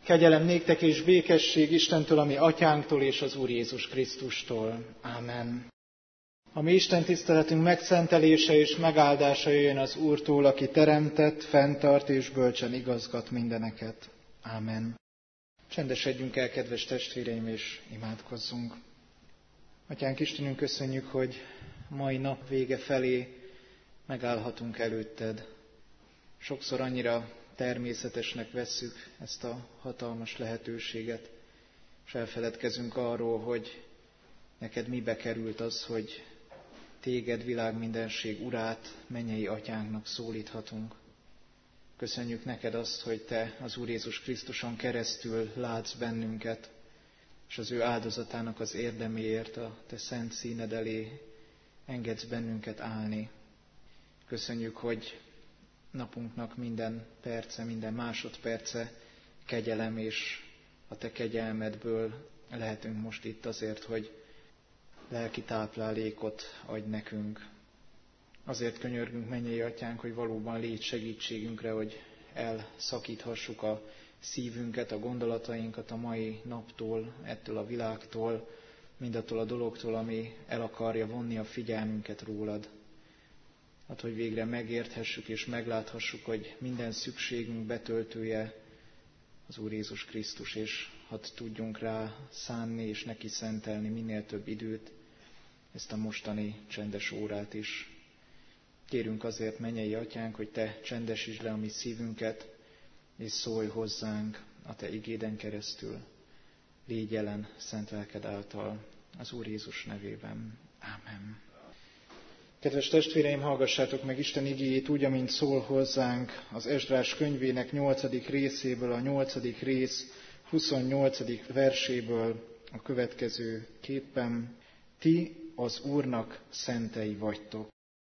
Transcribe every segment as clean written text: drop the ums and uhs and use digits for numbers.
Kegyelem néktek és békesség Istentől, a mi atyánktól és az Úr Jézus Krisztustól. Ámen. A mi Isten tiszteletünk megszentelése és megáldása jöjjön az Úrtól, aki teremtett, fenntart és bölcsen igazgat mindeneket. Ámen. Csendesedjünk el, kedves testvéreim, és imádkozzunk. Atyánk Istenünk, köszönjük, hogy mai nap vége felé megállhatunk előtted. Sokszor annyira természetesnek vesszük ezt a hatalmas lehetőséget, és elfeledkezünk arról, hogy neked mibe került az, hogy téged, világmindenség urát, mennyei atyánknak szólíthatunk. Köszönjük neked azt, hogy te az Úr Jézus Krisztuson keresztül látsz bennünket, és az ő áldozatának az érdeméért a te szent színed elé engedsz bennünket állni. Köszönjük, hogy napunknak minden perce, minden másodperce kegyelem, és a te kegyelmedből lehetünk most itt azért, hogy lelki táplálékot adj nekünk. Azért könyörgünk, mennyei atyánk, hogy valóban légy segítségünkre, hogy elszakíthassuk a szívünket, a gondolatainkat a mai naptól, ettől a világtól, mindattól a dologtól, ami el akarja vonni a figyelmünket rólad. Hát, hogy végre megérthessük és megláthassuk, hogy minden szükségünk betöltője az Úr Jézus Krisztus, és hadd tudjunk rá szánni és neki szentelni minél több időt, ezt a mostani csendes órát is. Kérünk azért, mennyei atyánk, hogy te csendesítsd le a mi szívünket, és szólj hozzánk a te igéden keresztül. Légy jelen szent lelked által, az Úr Jézus nevében. Ámen. Kedves testvéreim, hallgassátok meg Isten igéjét úgy, amint szól hozzánk az Esdrás könyvének 8. részéből, a 8. rész 28. verséből a következő képpen. Ti az Úrnak szentei vagytok.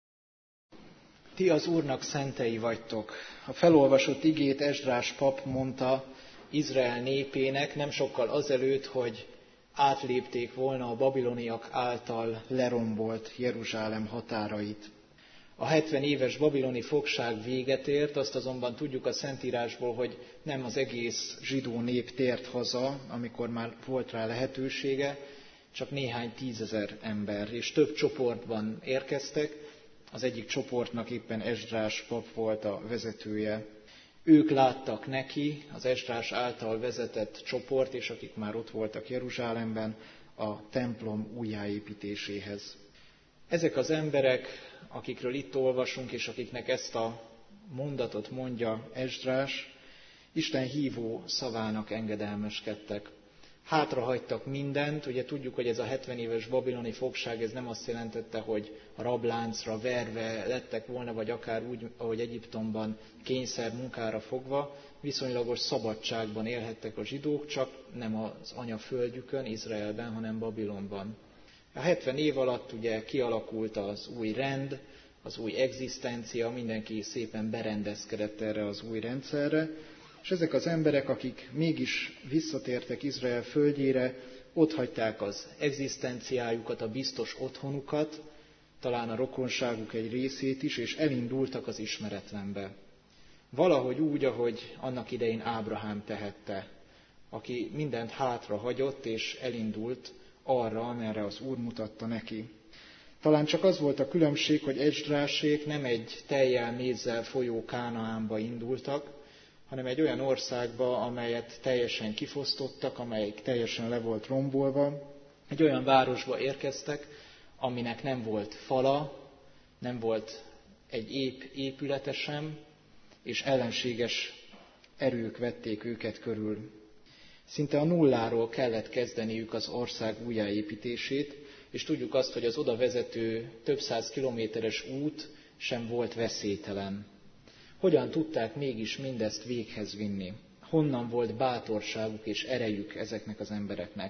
Ti az Úrnak szentei vagytok. A felolvasott igét Esdrás pap mondta Izrael népének nem sokkal azelőtt, hogy átlépték volna a babiloniak által lerombolt Jeruzsálem határait. A 70 éves babiloni fogság véget ért, azt azonban tudjuk a Szentírásból, hogy nem az egész zsidó nép tért haza, amikor már volt rá lehetősége, csak néhány tízezer ember, és több csoportban érkeztek. Az egyik csoportnak éppen Esdrás pap volt a vezetője. Ők láttak neki, az Esdrás által vezetett csoport, és akik már ott voltak Jeruzsálemben, a templom újjáépítéséhez. Ezek az emberek, akikről itt olvasunk, és akiknek ezt a mondatot mondja Esdrás, Isten hívó szavának engedelmeskedtek. Hátrahagytak mindent, ugye tudjuk, hogy ez a 70 éves babiloni fogság, ez nem azt jelentette, hogy a rabláncra verve lettek volna, vagy akár úgy, ahogy Egyiptomban kényszer munkára fogva, viszonylagos szabadságban élhettek a zsidók, csak nem az anyaföldjükön, Izraelben, hanem Babilonban. A 70 év alatt ugye kialakult az új rend, az új egzisztencia, mindenki szépen berendezkedett erre az új rendszerre, és ezek az emberek, akik mégis visszatértek Izrael földjére, otthagyták az egzisztenciájukat, a biztos otthonukat, talán a rokonságuk egy részét is, és elindultak az ismeretlenbe. Valahogy úgy, ahogy annak idején Ábrahám tehette, aki mindent hátra hagyott, és elindult arra, amerre az Úr mutatta neki. Talán csak az volt a különbség, hogy Esdrásék nem egy tejjel, mézzel folyó Kánaánba indultak, hanem egy olyan országba, amelyet teljesen kifosztottak, amelyik teljesen le volt rombolva. Egy olyan városba érkeztek, aminek nem volt fala, nem volt egy ép épülete sem, és ellenséges erők vették őket körül. Szinte a nulláról kellett kezdeniük az ország újjáépítését, és tudjuk azt, hogy az oda vezető több száz kilométeres út sem volt veszélytelen. Hogyan tudták mégis mindezt véghez vinni? Honnan volt bátorságuk és erejük ezeknek az embereknek?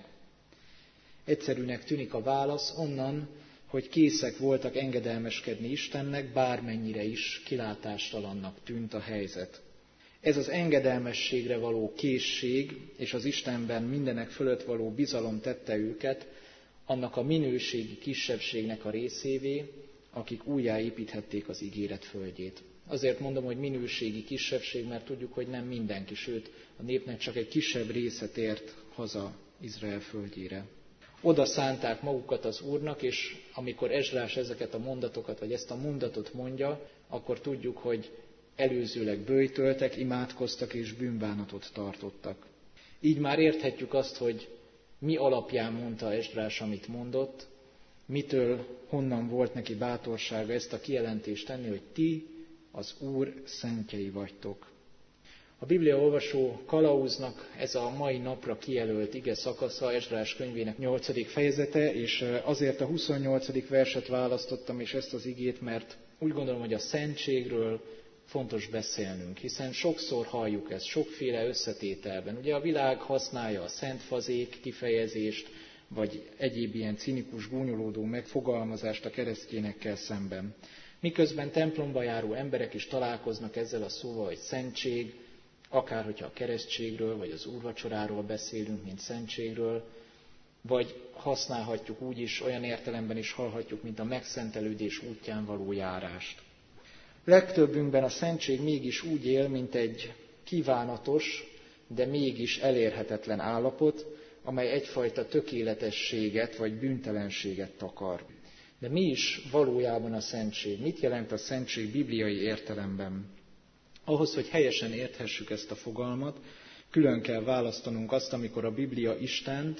Egyszerűnek tűnik a válasz onnan, hogy készek voltak engedelmeskedni Istennek, bármennyire is kilátástalannak tűnt a helyzet. Ez az engedelmességre való készség és az Istenben mindenek fölött való bizalom tette őket annak a minőségi kisebbségnek a részévé, akik újjáépíthették az ígéret földjét. Azért mondom, hogy minőségi kisebbség, mert tudjuk, hogy nem mindenki, sőt a népnek csak egy kisebb része tért haza Izrael földjére. Oda szánták magukat az Úrnak, és amikor Ezrás ezeket a mondatokat, vagy ezt a mondatot mondja, akkor tudjuk, hogy előzőleg böjtöltek, imádkoztak és bűnbánatot tartottak. Így már érthetjük azt, hogy mi alapján mondta Ezrás, amit mondott, mitől, honnan volt neki bátorsága ezt a kijelentést tenni, hogy ti az Úr szentjei vagytok. A Biblia olvasó kalauznak ez a mai napra kijelölt ige szakasza, Ezrás könyvének 8. fejezete, és azért a 28. verset választottam, és ezt az igét, mert úgy gondolom, hogy a szentségről fontos beszélnünk, hiszen sokszor halljuk ezt, sokféle összetételben. Ugye a világ használja a szentfazék kifejezést, vagy egyéb ilyen cinikus, gúnyolódó megfogalmazást a keresztényekkel szemben. Miközben templomba járó emberek is találkoznak ezzel a szóval, hogy szentség, akár hogyha a keresztségről, vagy az úrvacsoráról beszélünk, mint szentségről, vagy használhatjuk úgy is, olyan értelemben is hallhatjuk, mint a megszentelődés útján való járást. Legtöbbünkben a szentség mégis úgy él, mint egy kívánatos, de mégis elérhetetlen állapot, amely egyfajta tökéletességet vagy bűntelenséget takar. De mi is valójában a szentség? Mit jelent a szentség bibliai értelemben? Ahhoz, hogy helyesen érthessük ezt a fogalmat, külön kell választanunk azt, amikor a Biblia Istent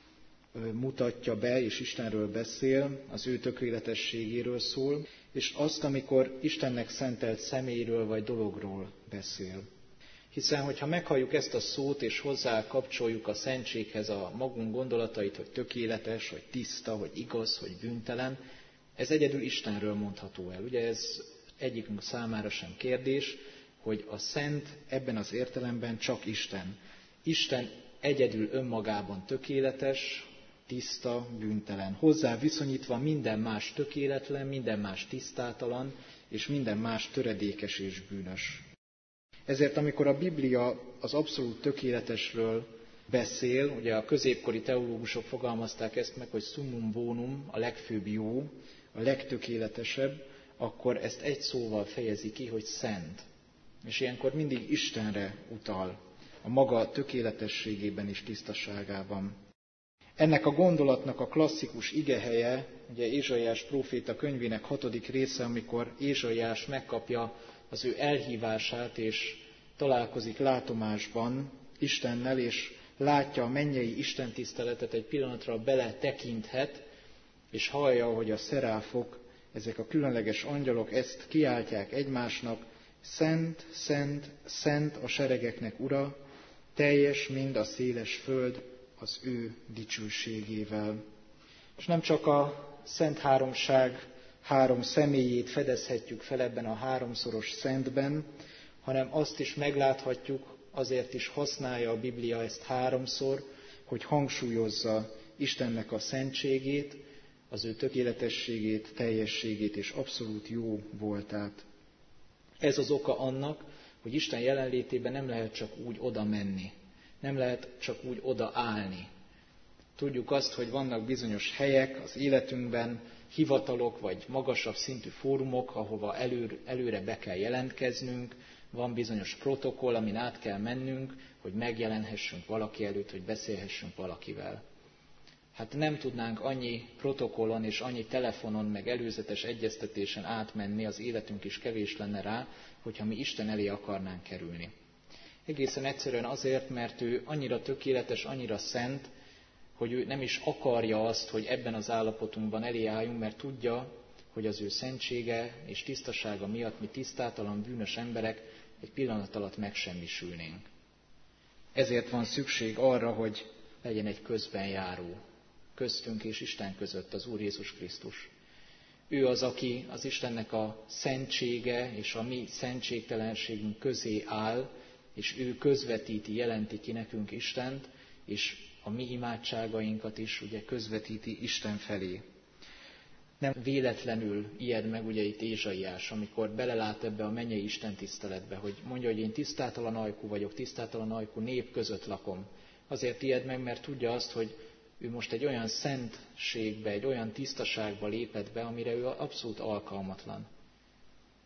mutatja be, és Istenről beszél, az ő tökéletességéről szól, és azt, amikor Istennek szentelt személyről vagy dologról beszél. Hiszen, hogyha meghalljuk ezt a szót, és hozzá kapcsoljuk a szentséghez a magunk gondolatait, hogy tökéletes, hogy tiszta, hogy igaz, hogy bűntelen, ez egyedül Istenről mondható el. Ugye ez egyikünk számára sem kérdés, hogy a szent ebben az értelemben csak Isten. Isten egyedül önmagában tökéletes, tiszta, bűntelen. Hozzá viszonyítva minden más tökéletlen, minden más tisztátalan, és minden más töredékes és bűnös. Ezért, amikor a Biblia az abszolút tökéletesről beszél, ugye a középkori teológusok fogalmazták ezt meg, hogy summum bonum, a legfőbb jó, a legtökéletesebb, akkor ezt egy szóval fejezi ki, hogy szent. És ilyenkor mindig Istenre utal, a maga tökéletességében és tisztaságában. Ennek a gondolatnak a klasszikus igehelye, ugye Ézsaiás próféta könyvének 6. része, amikor Ézsaiás megkapja az ő elhívását, és találkozik látomásban Istennel, és látja a mennyei istentiszteletet, egy pillanatra bele tekinthet, és hallja, hogy a szeráfok, ezek a különleges angyalok ezt kiáltják egymásnak: Szent, szent, szent a seregeknek Ura, teljes mind a széles föld az ő dicsőségével. És nem csak a Szent Háromság három személyét fedezhetjük fel ebben a háromszoros szentben, hanem azt is megláthatjuk, azért is használja a Biblia ezt háromszor, hogy hangsúlyozza Istennek a szentségét, az ő tökéletességét, teljességét és abszolút jó voltát. Ez az oka annak, hogy Isten jelenlétében nem lehet csak úgy oda menni, nem lehet csak úgy oda állni. Tudjuk azt, hogy vannak bizonyos helyek az életünkben, hivatalok vagy magasabb szintű fórumok, ahova előre be kell jelentkeznünk, van bizonyos protokoll, amin át kell mennünk, hogy megjelenhessünk valaki előtt, hogy beszélhessünk valakivel. Hát nem tudnánk annyi protokollon és annyi telefonon, meg előzetes egyeztetésen átmenni, az életünk is kevés lenne rá, hogyha mi Isten elé akarnánk kerülni. Egészen egyszerűen azért, mert ő annyira tökéletes, annyira szent, hogy ő nem is akarja azt, hogy ebben az állapotunkban elé álljunk, mert tudja, hogy az ő szentsége és tisztasága miatt mi tisztátalan, bűnös emberek egy pillanat alatt megsemmisülnénk. Ezért van szükség arra, hogy legyen egy közbenjáró köztünk és Isten között, az Úr Jézus Krisztus. Ő az, aki az Istennek a szentsége és a mi szentségtelenségünk közé áll, és ő közvetíti, jelenti ki nekünk Istent, és a mi imádságainkat is ugye közvetíti Isten felé. Nem véletlenül ijed meg ugye itt Ézsaiás, amikor belelát ebbe a mennyei Isten tiszteletbe, hogy mondja, hogy én tisztátalan ajkú vagyok, tisztátalan ajkú nép között lakom. Azért ijed meg, mert tudja azt, hogy ő most egy olyan szentségbe, egy olyan tisztaságba lépett be, amire ő abszolút alkalmatlan.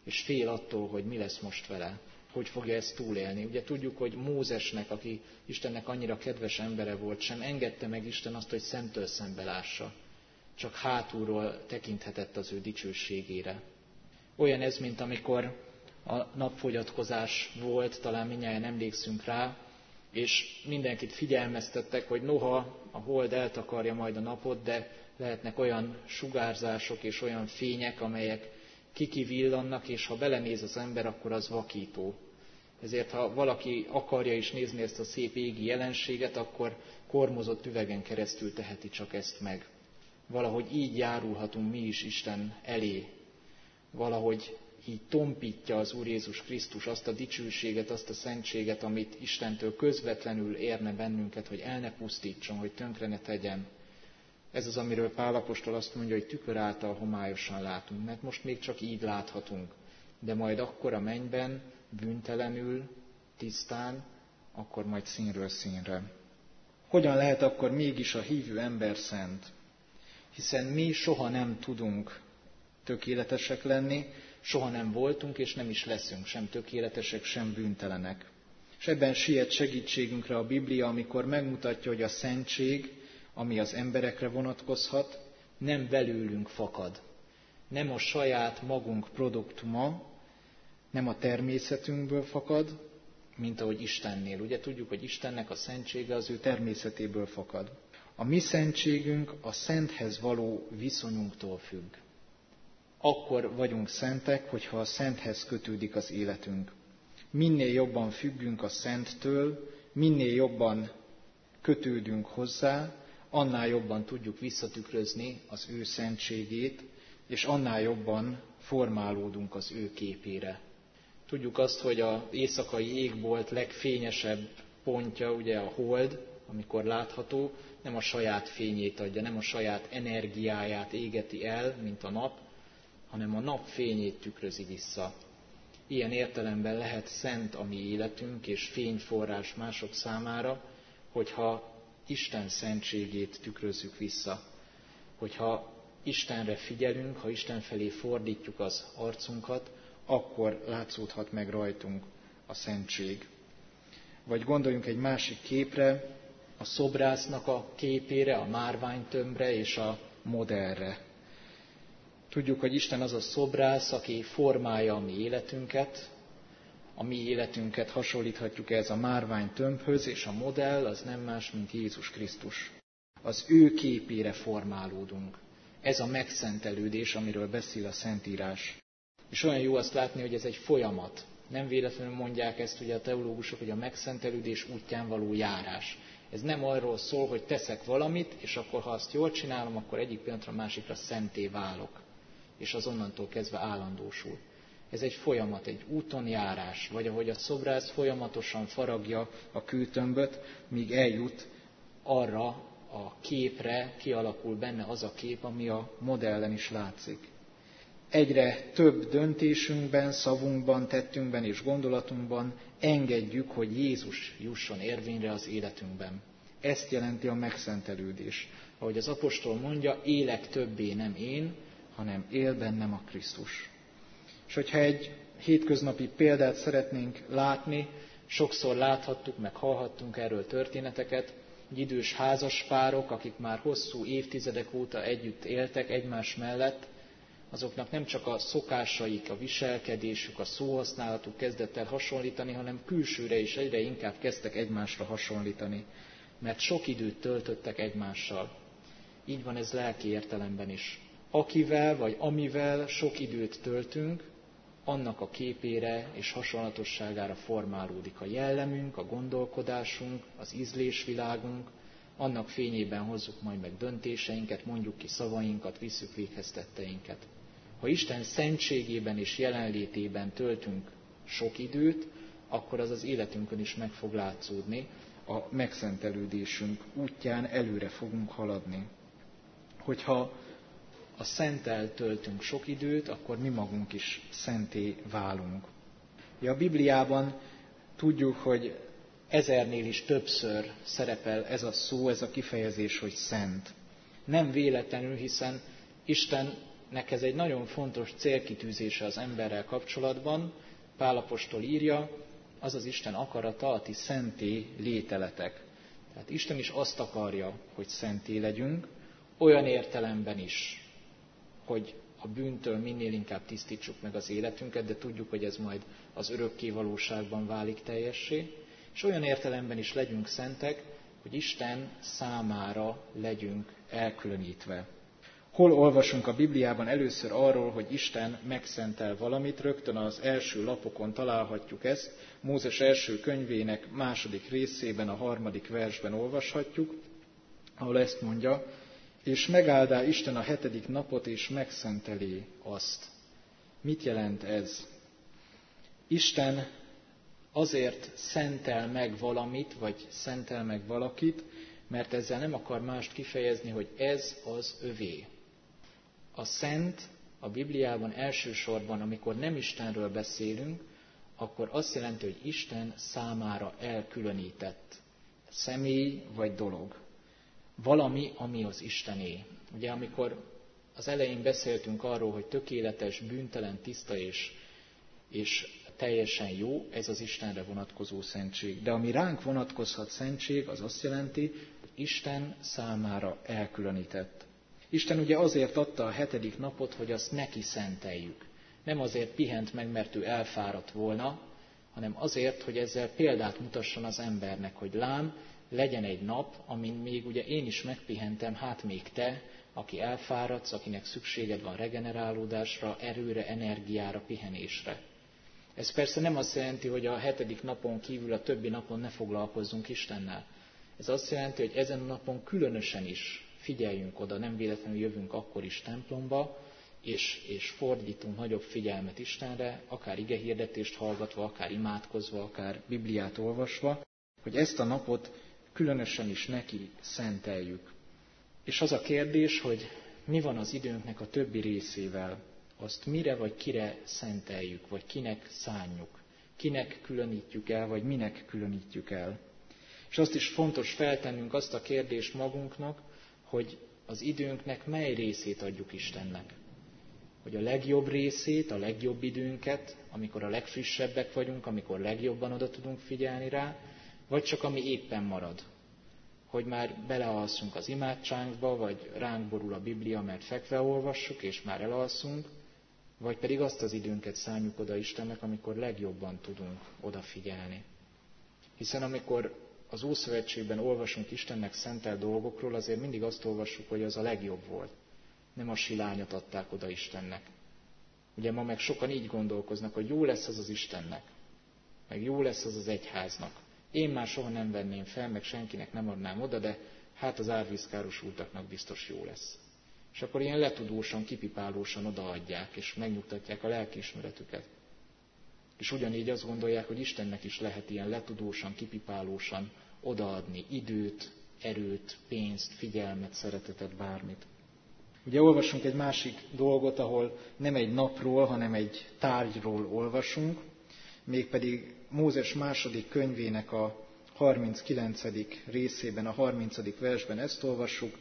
és fél attól, hogy mi lesz most vele, hogy fogja ezt túlélni. Ugye tudjuk, hogy Mózesnek, aki Istennek annyira kedves embere volt, sem engedte meg Isten azt, hogy szemtől szembe lássa. Csak hátulról tekinthetett az ő dicsőségére. Olyan ez, mint amikor a napfogyatkozás volt, talán mindnyájan emlékszünk rá, és mindenkit figyelmeztettek, hogy noha a hold eltakarja majd a napot, de lehetnek olyan sugárzások és olyan fények, amelyek kikivillannak, és ha belenéz az ember, akkor az vakító. Ezért, ha valaki akarja is nézni ezt a szép égi jelenséget, akkor kormozott üvegen keresztül teheti csak ezt meg. Valahogy így járulhatunk mi is Isten elé. Valahogy így tompítja az Úr Jézus Krisztus azt a dicsőséget, azt a szentséget, amit Istentől közvetlenül érne bennünket, hogy el ne pusztítson, hogy tönkre ne tegyen. Ez az, amiről Pál apostol azt mondja, hogy tükör által homályosan látunk, mert most még csak így láthatunk. De majd akkor a mennyben, bűntelenül, tisztán, akkor majd színről színre. Hogyan lehet akkor mégis a hívő ember szent? Hiszen mi soha nem tudunk tökéletesek lenni, soha nem voltunk, és nem is leszünk sem tökéletesek, sem bűntelenek. És ebben siet segítségünkre a Biblia, amikor megmutatja, hogy a szentség, ami az emberekre vonatkozhat, nem belőlünk fakad. Nem a saját magunk produktuma, nem a természetünkből fakad, mint ahogy Istennél. Ugye tudjuk, hogy Istennek a szentsége az ő természetéből fakad. A mi szentségünk a szenthez való viszonyunktól függ. Akkor vagyunk szentek, hogyha a szenthez kötődik az életünk. Minél jobban függünk a szenttől, minél jobban kötődünk hozzá, annál jobban tudjuk visszatükrözni az ő szentségét, és annál jobban formálódunk az ő képére. Tudjuk azt, hogy az éjszakai égbolt legfényesebb pontja, ugye a hold, amikor látható, nem a saját fényét adja, nem a saját energiáját égeti el, mint a nap, hanem a nap fényét tükrözi vissza. Ilyen értelemben lehet szent a mi életünk és fényforrás mások számára, hogyha Isten szentségét tükrözzük vissza. Hogyha Istenre figyelünk, ha Isten felé fordítjuk az arcunkat, akkor látszódhat meg rajtunk a szentség. Vagy gondoljunk egy másik képre, a szobrásznak a képére, a márványtömbre és a modellre. Tudjuk, hogy Isten az a szobrász, aki formálja a mi életünket. A mi életünket hasonlíthatjuk ehhez a márványtömbhöz, és a modell az nem más, mint Jézus Krisztus. Az ő képére formálódunk. Ez a megszentelődés, amiről beszél a Szentírás. És olyan jó azt látni, hogy ez egy folyamat. Nem véletlenül mondják ezt ugye a teológusok, hogy a megszentelődés útján való járás. Ez nem arról szól, hogy teszek valamit, és akkor ha azt jól csinálom, akkor egyik pillanatra a másikra szenté válok. És az onnantól kezdve állandósul. Ez egy folyamat, egy úton járás, vagy ahogy a szobrász folyamatosan faragja a kőtömböt, míg eljut arra a képre, kialakul benne az a kép, ami a modellen is látszik. Egyre több döntésünkben, szavunkban, tettünkben és gondolatunkban engedjük, hogy Jézus jusson érvényre az életünkben. Ezt jelenti a megszentelődés. Ahogy az apostol mondja, élek többé nem én, hanem él bennem a Krisztus. És hogyha egy hétköznapi példát szeretnénk látni, sokszor láthattuk, meg hallhattunk erről történeteket, hogy idős házaspárok, akik már hosszú évtizedek óta együtt éltek egymás mellett, azoknak nem csak a szokásaik, a viselkedésük, a szóhasználatuk kezdett el hasonlítani, hanem külsőre is egyre inkább kezdtek egymásra hasonlítani, mert sok időt töltöttek egymással. Így van ez lelki értelemben is. Akivel vagy amivel sok időt töltünk, annak a képére és hasonlatosságára formálódik a jellemünk, a gondolkodásunk, az ízlésvilágunk, annak fényében hozzuk majd meg döntéseinket, mondjuk ki szavainkat, visszük véghez tetteinket. Ha Isten szentségében és jelenlétében töltünk sok időt, akkor az az életünkön is meg fog látszódni, a megszentelődésünk útján előre fogunk haladni. Hogyha a szenttel töltünk sok időt, akkor mi magunk is szenté válunk. Ja, a Bibliában tudjuk, hogy 1000-nél is többször szerepel ez a szó, ez a kifejezés, hogy szent. Nem véletlenül, hiszen Isten Istennek ez egy nagyon fontos célkitűzése az emberrel kapcsolatban. Pál apostol írja, az az Isten akarata, a ti szenté lételetek. Tehát Isten is azt akarja, hogy szenté legyünk, olyan értelemben is, hogy a bűntől minél inkább tisztítsuk meg az életünket, de tudjuk, hogy ez majd az örökké valóságban válik teljessé, és olyan értelemben is legyünk szentek, hogy Isten számára legyünk elkülönítve. Hol olvasunk a Bibliában először arról, hogy Isten megszentel valamit? Rögtön az első lapokon találhatjuk ezt. Mózes első könyvének 2. részében, a 3. versben olvashatjuk, ahol ezt mondja, és megáldá Isten a 7. napot, és megszenteli azt. Mit jelent ez? Isten azért szentel meg valamit, vagy szentel meg valakit, mert ezzel nem akar mást kifejezni, hogy ez az övé. A szent a Bibliában elsősorban, amikor nem Istenről beszélünk, akkor azt jelenti, hogy Isten számára elkülönített személy vagy dolog. Valami, ami az Istené. Ugye amikor az elején beszéltünk arról, hogy tökéletes, bűntelen, tiszta és teljesen jó, ez az Istenre vonatkozó szentség. De ami ránk vonatkozhat szentség, az azt jelenti, hogy Isten számára elkülönített. Isten ugye azért adta a 7. napot, hogy azt neki szenteljük. Nem azért pihent meg, mert ő elfáradt volna, hanem azért, hogy ezzel példát mutasson az embernek, hogy lám, legyen egy nap, amin még ugye én is megpihentem, hát még te, aki elfáradsz, akinek szükséged van regenerálódásra, erőre, energiára, pihenésre. Ez persze nem azt jelenti, hogy a 7. napon kívül a többi napon ne foglalkozzunk Istennel. Ez azt jelenti, hogy ezen a napon különösen is figyeljünk oda, nem véletlenül jövünk akkor is templomba, és fordítunk nagyobb figyelmet Istenre, akár igehirdetést hallgatva, akár imádkozva, akár Bibliát olvasva, hogy ezt a napot különösen is neki szenteljük. És az a kérdés, hogy mi van az időnknek a többi részével, azt mire vagy kire szenteljük, vagy kinek szánjuk, kinek különítjük el, vagy minek különítjük el. És azt is fontos feltennünk azt a kérdést magunknak, hogy az időnknek mely részét adjuk Istennek. Hogy a legjobb részét, a legjobb időnket, amikor a legfrissebbek vagyunk, amikor legjobban oda tudunk figyelni rá, vagy csak ami éppen marad. Hogy már belealszunk az imádságba, vagy ránk borul a Biblia, mert fekve olvassuk, és már elalszunk, vagy pedig azt az időnket szánjuk oda Istennek, amikor legjobban tudunk odafigyelni. Hiszen amikor az Ószövetségben olvasunk Istennek szentelt dolgokról, azért mindig azt olvassuk, hogy az a legjobb volt. Nem a silányot adták oda Istennek. Ugye ma meg sokan így gondolkoznak, hogy jó lesz az az Istennek, meg jó lesz az az egyháznak. Én már soha nem venném fel, meg senkinek nem adnám oda, de hát az árvízkárosultaknak biztos jó lesz. És akkor ilyen letudósan, kipipálósan odaadják, és megnyugtatják a lelkiismeretüket. És ugyanígy azt gondolják, hogy Istennek is lehet ilyen letudósan, kipipálósan odaadni időt, erőt, pénzt, figyelmet, szeretetet, bármit. Ugye olvasunk egy másik dolgot, ahol nem egy napról, hanem egy tárgyról olvasunk, mégpedig Mózes 2. könyvének a 39. részében, a 30. versben ezt olvassuk.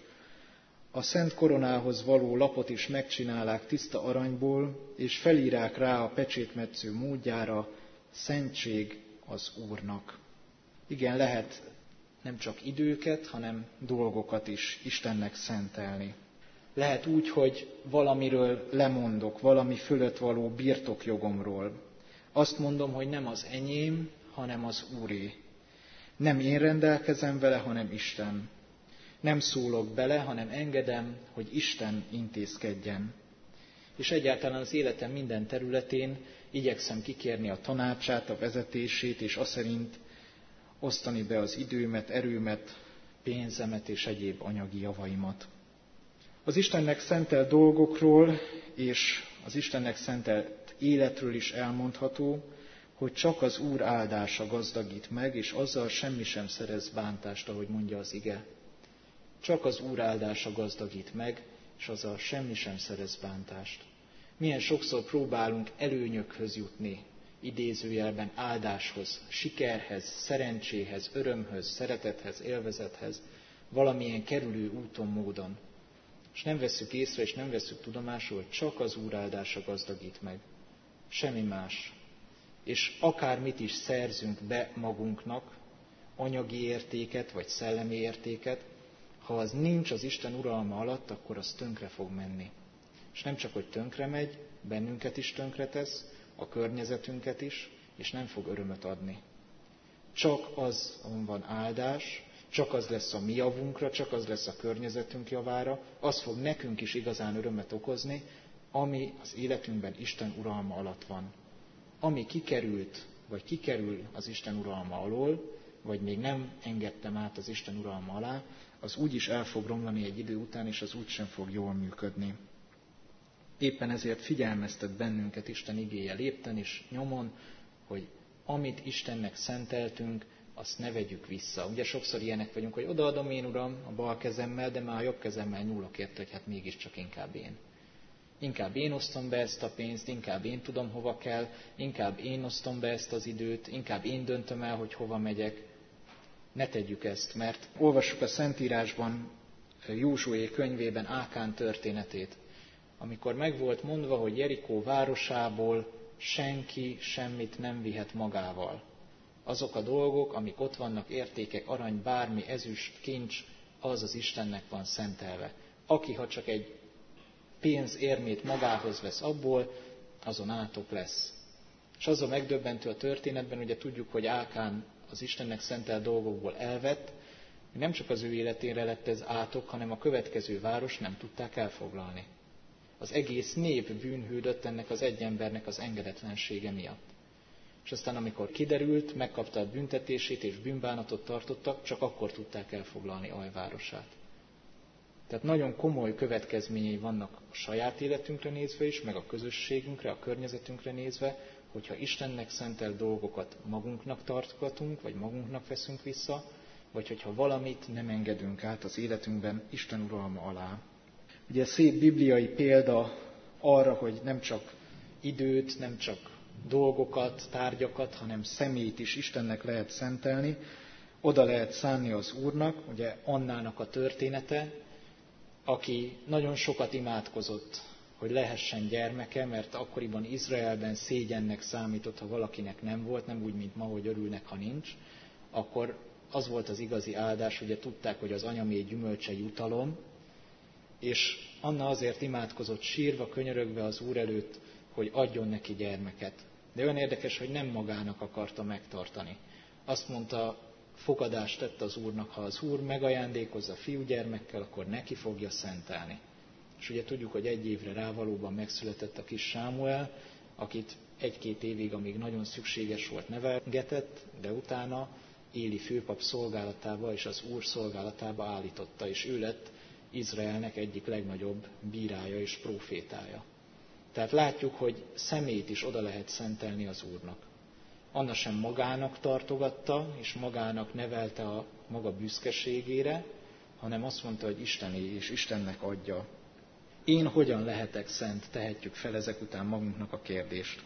A szent koronához való lapot is megcsinálák tiszta aranyból, és felírák rá a pecsétmetsző módjára, szentség az Úrnak. Igen, lehet nem csak időket, hanem dolgokat is Istennek szentelni. Lehet úgy, hogy valamiről lemondok, valami fölött való birtokjogomról. Azt mondom, hogy nem az enyém, hanem az Úré. Nem én rendelkezem vele, hanem Isten. Nem szólok bele, hanem engedem, hogy Isten intézkedjen. És egyáltalán az életem minden területén igyekszem kikérni a tanácsát, a vezetését, és azt szerint osztani be az időmet, erőmet, pénzemet és egyéb anyagi javaimat. Az Istennek szentelt dolgokról és az Istennek szentelt életről is elmondható, hogy csak az Úr áldása gazdagít meg, és azzal semmi sem szerez bántást, ahogy mondja az ige. Csak az Úr áldása gazdagít meg, és azzal semmi sem szerez bántást. Milyen sokszor próbálunk előnyökhöz jutni, idézőjelben áldáshoz, sikerhez, szerencséhez, örömhöz, szeretethez, élvezethez, valamilyen kerülő úton, módon. és nem vesszük észre, és nem vesszük tudomásul, hogy csak az Úr áldása gazdagít meg. Semmi más. És akármit is szerzünk be magunknak, anyagi értéket, vagy szellemi értéket, ha az nincs az Isten uralma alatt, akkor az tönkre fog menni. És nem csak, hogy tönkre megy, bennünket is tönkretesz, a környezetünket is, és nem fog örömöt adni. Csak az van áldás, csak az lesz a mi javunkra, csak az lesz a környezetünk javára, az fog nekünk is igazán örömet okozni, ami az életünkben Isten uralma alatt van. Ami kikerült, vagy kikerül az Isten uralma alól, vagy még nem engedtem át az Isten uralma alá, az úgy is el fog romlani egy idő után, és az úgy sem fog jól működni. Éppen ezért figyelmeztet bennünket Isten igéje lépten és nyomon, hogy amit Istennek szenteltünk, azt ne vegyük vissza. Ugye sokszor ilyenek vagyunk, hogy odaadom én, Uram, a bal kezemmel, de már a jobb kezemmel nyúlok érte, hogy hát mégiscsak inkább én. Inkább én osztom be ezt a pénzt, inkább én tudom, hova kell, inkább én osztom be ezt az időt, inkább én döntöm el, hogy hova megyek. Ne tegyük ezt, mert olvassuk a Szentírásban, Józsué könyvében Ákán történetét, amikor meg volt mondva, hogy Jerikó városából senki semmit nem vihet magával. Azok a dolgok, amik ott vannak, értékek, arany, bármi, ezüst, kincs, az az Istennek van szentelve. Aki, ha csak egy pénzérmét magához vesz abból, azon átok lesz. És az a megdöbbentő a történetben, ugye tudjuk, hogy Ákán az Istennek szentelt dolgokból elvett, hogy nem csak az ő életére lett ez átok, hanem a következő város nem tudták elfoglalni. Az egész nép bűnhődött ennek az egy embernek az engedetlensége miatt. És aztán amikor kiderült, megkapta a büntetését és bűnbánatot tartottak, csak akkor tudták elfoglalni Aj városát. Tehát nagyon komoly következményei vannak a saját életünkre nézve is, meg a közösségünkre, a környezetünkre nézve, hogyha Istennek szentelt dolgokat magunknak tartogatunk, vagy magunknak veszünk vissza, vagy hogyha valamit nem engedünk át az életünkben Isten uralma alá. Ugye szép bibliai példa arra, hogy nem csak időt, nem csak dolgokat, tárgyakat, hanem személyt is Istennek lehet szentelni, oda lehet szánni az Úrnak, ugye Annának a története, aki nagyon sokat imádkozott, hogy lehessen gyermeke, mert akkoriban Izraelben szégyennek számított, ha valakinek nem volt, nem úgy, mint ma, hogy örülnek, ha nincs, akkor az volt az igazi áldás, ugye tudták, hogy az anyaméh gyümölcse jutalom, és Anna azért imádkozott sírva, könyörögve az Úr előtt, hogy adjon neki gyermeket. De olyan érdekes, hogy nem magának akarta megtartani. Azt mondta, fogadást tett az Úrnak, ha az Úr megajándékozza fiúgyermekkel, akkor neki fogja szentelni. És ugye tudjuk, hogy 1 évre rá valóban megszületett a kis Sámuel, akit 1-2 évig, amíg nagyon szükséges volt, nevelgetett, de utána Éli főpap szolgálatába és az Úr szolgálatába állította, és ő lett Izraelnek egyik legnagyobb bírája és prófétája. Tehát látjuk, hogy személyt is oda lehet szentelni az Úrnak. Anna sem magának tartogatta, és magának nevelte a maga büszkeségére, hanem azt mondta, hogy Istené, és Istennek adja. Én hogyan lehetek szent, tehetjük fel ezek után magunknak a kérdést.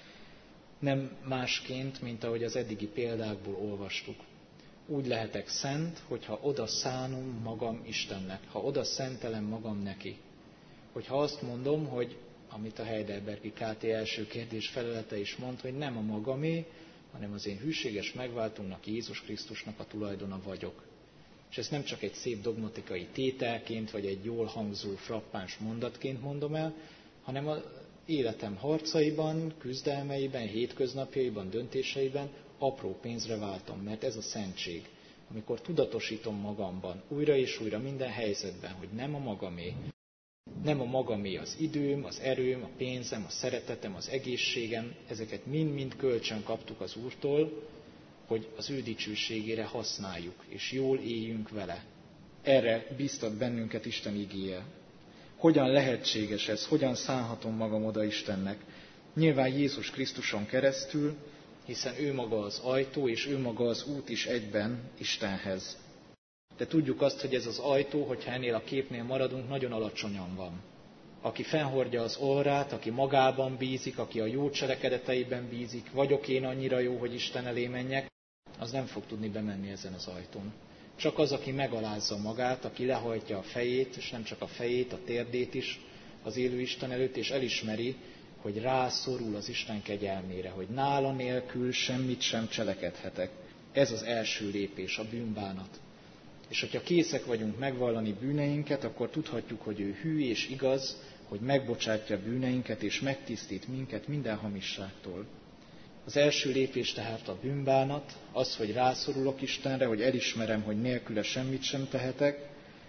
Nem másként, mint ahogy az eddigi példákból olvastuk. Úgy lehetek szent, hogyha oda szánom magam Istennek, ha oda szentelem magam neki. Hogyha azt mondom, hogy amit a Heidelbergi KT első kérdés felelete is mond, hogy nem a magamé, hanem az én hűséges megváltónak, Jézus Krisztusnak a tulajdona vagyok. És ezt nem csak egy szép dogmatikai tételként, vagy egy jól hangzó, frappáns mondatként mondom el, hanem az életem harcaiban, küzdelmeiben, hétköznapjaiban, döntéseiben apró pénzre váltom, mert ez a szentség. Amikor tudatosítom magamban, újra és újra minden helyzetben, hogy nem a magamé, nem a magamé az időm, az erőm, a pénzem, a szeretetem, az egészségem, ezeket mind-mind kölcsön kaptuk az Úrtól, hogy az ő dicsőségére használjuk, és jól éljünk vele. Erre biztat bennünket Isten igéje. Hogyan lehetséges ez? Hogyan szánhatom magam oda Istennek? Nyilván Jézus Krisztuson keresztül, hiszen ő maga az ajtó, és ő maga az út is egyben Istenhez. De tudjuk azt, hogy ez az ajtó, hogyha ennél a képnél maradunk, nagyon alacsonyan van. Aki fennhordja az orrát, aki magában bízik, aki a jó cselekedeteiben bízik, vagyok én annyira jó, hogy Isten elé menjek, az nem fog tudni bemenni ezen az ajtón. Csak az, aki megalázza magát, aki lehajtja a fejét, és nem csak a fejét, a térdét is az élő Isten előtt, és elismeri, hogy rászorul az Isten kegyelmére, hogy nála nélkül semmit sem cselekedhetek. Ez az első lépés, a bűnbánat. És hogyha készek vagyunk megvallani bűneinket, akkor tudhatjuk, hogy ő hű és igaz, hogy megbocsátja bűneinket és megtisztít minket minden hamisságtól. Az első lépés tehát a bűnbánat, az, hogy rászorulok Istenre, hogy elismerem, hogy nélküle semmit sem tehetek,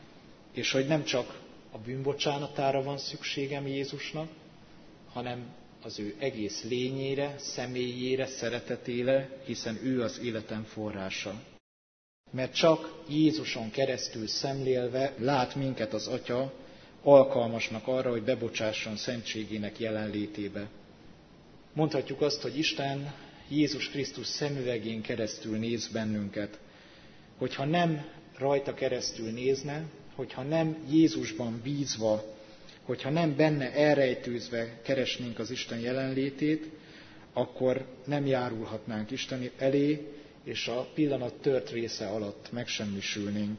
és hogy nem csak a bűnbocsánatára van szükségem Jézusnak, hanem az ő egész lényére, személyére, szeretetére, hiszen ő az életem forrása. Mert csak Jézuson keresztül szemlélve lát minket az Atya alkalmasnak arra, hogy bebocsásson szentségének jelenlétébe. Mondhatjuk azt, hogy Isten Jézus Krisztus szemüvegén keresztül néz bennünket. Hogyha nem rajta keresztül nézne, hogyha nem Jézusban bízva, hogyha nem benne elrejtőzve keresnénk az Isten jelenlétét, akkor nem járulhatnánk Isten elé, és a pillanat tört része alatt megsemmisülnénk.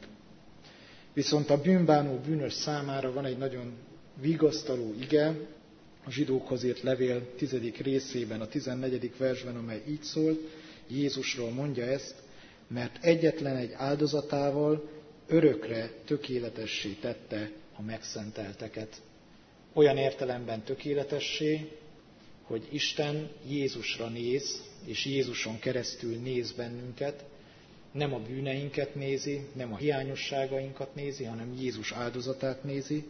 Viszont a bűnbánó bűnös számára van egy nagyon vigasztaló ige, a zsidókhoz írt levél 10. részében, a 14. versben, amely így szól, Jézusról mondja ezt, mert egyetlen egy áldozatával örökre tökéletessé tette a megszentelteket. Olyan értelemben tökéletessé, hogy Isten Jézusra néz, és Jézuson keresztül néz bennünket, nem a bűneinket nézi, nem a hiányosságainkat nézi, hanem Jézus áldozatát nézi,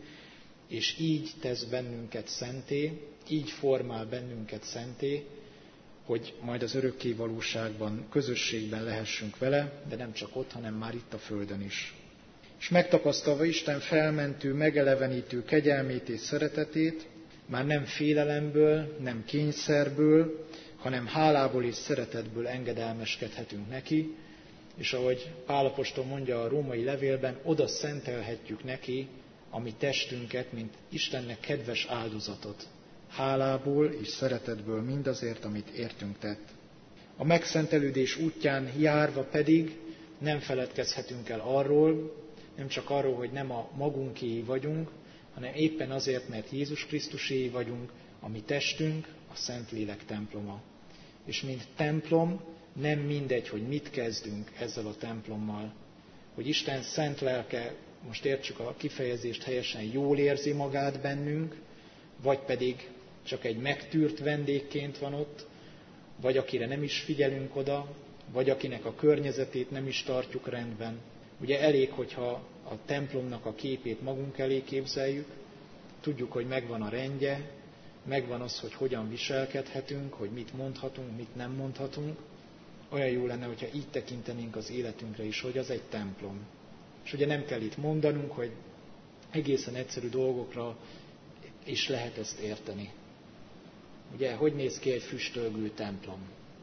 és így tesz bennünket szenté, így formál bennünket szenté, hogy majd az örökké valóságban, közösségben lehessünk vele, de nem csak ott, hanem már itt a földön is. És megtapasztalva Isten felmentő, megelevenítő kegyelmét és szeretetét, már nem félelemből, nem kényszerből, hanem hálából és szeretetből engedelmeskedhetünk neki, és ahogy Pál apostol mondja a római levélben, oda szentelhetjük neki a mi testünket, mint Istennek kedves áldozatot. Hálából és szeretetből mindazért, amit értünk tett. A megszentelődés útján járva pedig nem feledkezhetünk el arról, nem csak arról, hogy nem a magunkéi vagyunk, hanem éppen azért, mert Jézus Krisztuséi vagyunk, a mi testünk a Szentlélek temploma. És mint templom nem mindegy, hogy mit kezdünk ezzel a templommal. Hogy Isten szent lelke, most értsük a kifejezést helyesen, jól érzi magát bennünk, vagy pedig csak egy megtűrt vendégként van ott, vagy akire nem is figyelünk oda, vagy akinek a környezetét nem is tartjuk rendben. Ugye elég, hogyha a templomnak a képét magunk elé képzeljük, tudjuk, hogy megvan a rendje, megvan az, hogy hogyan viselkedhetünk, hogy mit mondhatunk, mit nem mondhatunk. Olyan jó lenne, hogyha így tekintenénk az életünkre is, hogy az egy templom. És ugye nem kell itt mondanunk, hogy egészen egyszerű dolgokra is lehet ezt érteni. Ugye, hogy néz ki egy füstölgő templom?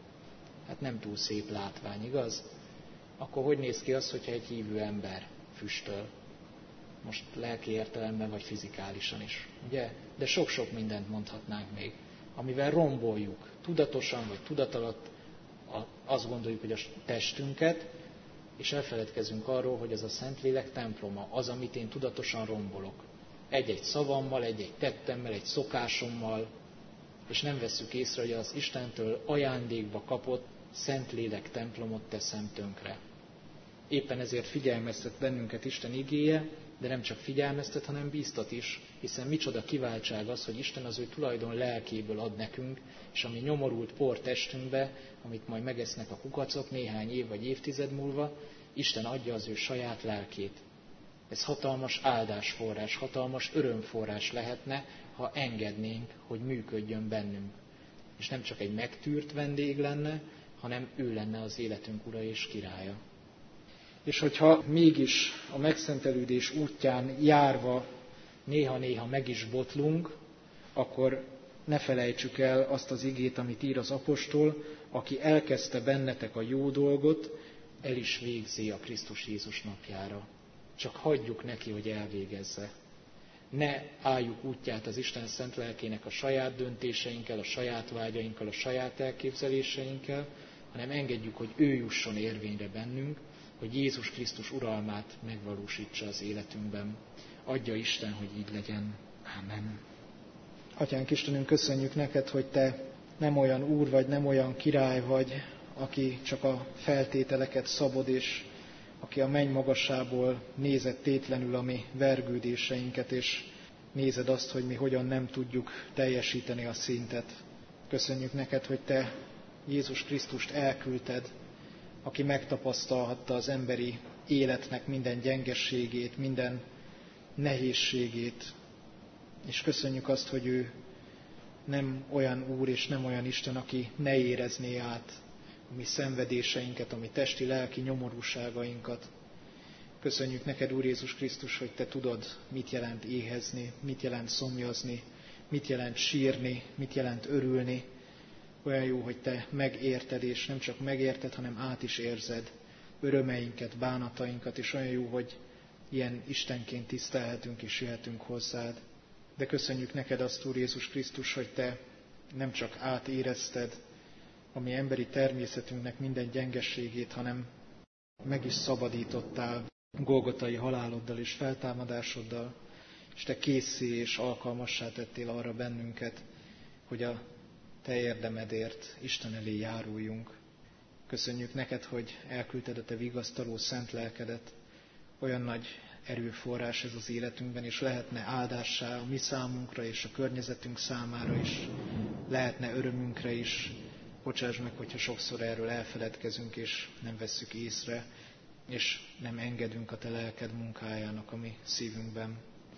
Hát nem túl szép látvány, igaz? Akkor hogy néz ki az, hogyha egy hívő ember füstöl? Most lelki értelemben vagy fizikálisan is, ugye? De sok-sok mindent mondhatnánk még, amivel romboljuk, tudatosan vagy tudatalatt azt gondoljuk, hogy a testünket, és elfeledkezünk arról, hogy ez a Szentlélek temploma, az, amit én tudatosan rombolok. Egy-egy szavammal, egy-egy tettemmel, egy szokásommal, és nem vesszük észre, hogy az Istentől ajándékba kapott Szentlélek templomot teszem tönkre. Éppen ezért figyelmeztet bennünket Isten igéje, de nem csak figyelmeztet, hanem bíztat is, hiszen micsoda kiváltság az, hogy Isten az ő tulajdon lelkéből ad nekünk, és ami nyomorult por testünkbe, amit majd megesznek a kukacok néhány év vagy évtized múlva, Isten adja az ő saját lelkét. Ez hatalmas áldásforrás, hatalmas örömforrás lehetne, ha engednénk, hogy működjön bennünk. És nem csak egy megtűrt vendég lenne, hanem ő lenne az életünk ura és királya. És hogyha mégis a megszentelődés útján járva néha-néha meg is botlunk, akkor ne felejtsük el azt az igét, amit ír az apostol, aki elkezdte bennetek a jó dolgot, el is végzi a Krisztus Jézus napjára. Csak hagyjuk neki, hogy elvégezze. Ne álljuk útját az Isten szent lelkének a saját döntéseinkkel, a saját vágyainkkal, a saját elképzeléseinkkel, hanem engedjük, hogy ő jusson érvényre bennünk, hogy Jézus Krisztus uralmát megvalósítsa az életünkben. Adja Isten, hogy így legyen. Ámen. Atyánk Istenünk, köszönjük neked, hogy te nem olyan úr vagy, nem olyan király vagy, aki csak a feltételeket szabod, és aki a menny magasából nézed tétlenül a mi vergődéseinket, és nézed azt, hogy mi hogyan nem tudjuk teljesíteni a szintet. Köszönjük neked, hogy te Jézus Krisztust elküldted, aki megtapasztalhatta az emberi életnek minden gyengességét, minden nehézségét. És köszönjük azt, hogy ő nem olyan Úr és nem olyan Isten, aki ne érezné át a mi szenvedéseinket, a mi testi-lelki nyomorúságainkat. Köszönjük neked, Úr Jézus Krisztus, hogy te tudod, mit jelent éhezni, mit jelent szomjazni, mit jelent sírni, mit jelent örülni. Olyan jó, hogy te megérted, és nem csak megérted, hanem át is érzed örömeinket, bánatainkat, és olyan jó, hogy ilyen Istenként tisztelhetünk és jöhetünk hozzád. De köszönjük neked azt, Úr Jézus Krisztus, hogy te nem csak átérezted a mi emberi természetünknek minden gyengességét, hanem meg is szabadítottál golgotai haláloddal és feltámadásoddal, és te készé és alkalmassá tettél arra bennünket, hogy a te érdemedért Isten elé járuljunk. Köszönjük neked, hogy elküldted a te vigasztaló szent lelkedet. Olyan nagy erőforrás ez az életünkben, és lehetne áldássá a mi számunkra és a környezetünk számára is, lehetne örömünkre is. Bocsáss meg, hogyha sokszor erről elfeledkezünk, és nem vesszük észre, és nem engedünk a te lelked munkájának a mi szívünkben.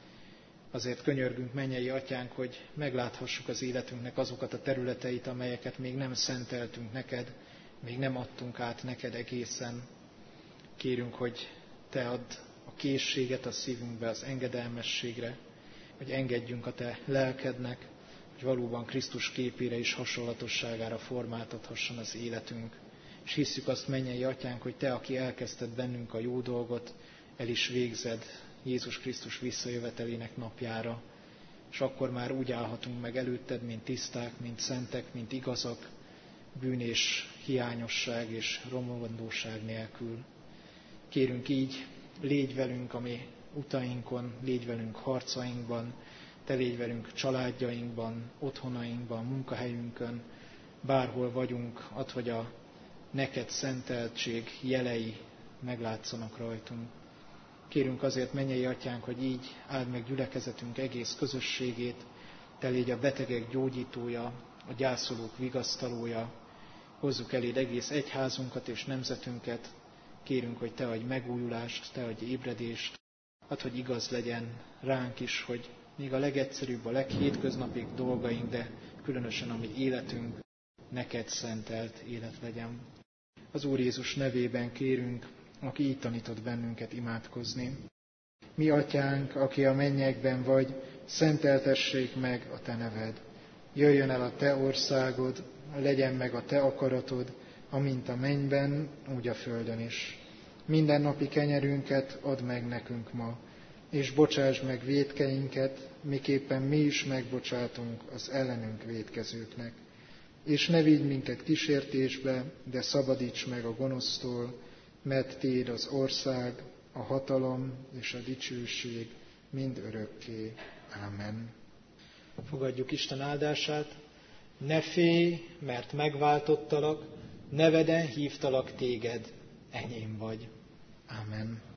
Azért könyörgünk, mennyei atyánk, hogy megláthassuk az életünknek azokat a területeit, amelyeket még nem szenteltünk neked, még nem adtunk át neked egészen. Kérünk, hogy te add a készséget a szívünkbe, az engedelmességre, hogy engedjünk a te lelkednek, hogy valóban Krisztus képére és hasonlatosságára formáltathasson az életünk. És hisszük azt, mennyei atyánk, hogy te, aki elkezdted bennünk a jó dolgot, el is végzed Jézus Krisztus visszajövetelének napjára, és akkor már úgy állhatunk meg előtted, mint tiszták, mint szentek, mint igazak, bűn és hiányosság és romlandóság nélkül. Kérünk így, légy velünk a mi utainkon, légy velünk harcainkban, te légy velünk családjainkban, otthonainkban, munkahelyünkön, bárhol vagyunk, add, hogy a neked szenteltség jelei meglátszanak rajtunk. Kérünk azért, mennyei atyánk, hogy így áld meg gyülekezetünk egész közösségét, te légy a betegek gyógyítója, a gyászolók vigasztalója, hozzuk eléd egész egyházunkat és nemzetünket, kérünk, hogy te adj megújulást, te adj ébredést, add, hogy igaz legyen ránk is, hogy még a legegyszerűbb, a leghétköznapibb dolgaink, de különösen a mi életünk neked szentelt élet legyen. Az Úr Jézus nevében kérünk, aki így tanított bennünket imádkozni. Mi atyánk, aki a mennyekben vagy, szenteltessék meg a te neved. Jöjjön el a te országod, legyen meg a te akaratod, amint a mennyben, úgy a földön is. Minden napi kenyerünket add meg nekünk ma, és bocsásd meg vétkeinket, miképpen mi is megbocsátunk az ellenünk vétkezőknek. És ne vigy minket kísértésbe, de szabadíts meg a gonosztól, mert tiéd az ország, a hatalom és a dicsőség mind örökké. Ámen. Fogadjuk Isten áldását. Ne félj, mert megváltottalak, neveden hívtalak téged, enyém vagy. Ámen.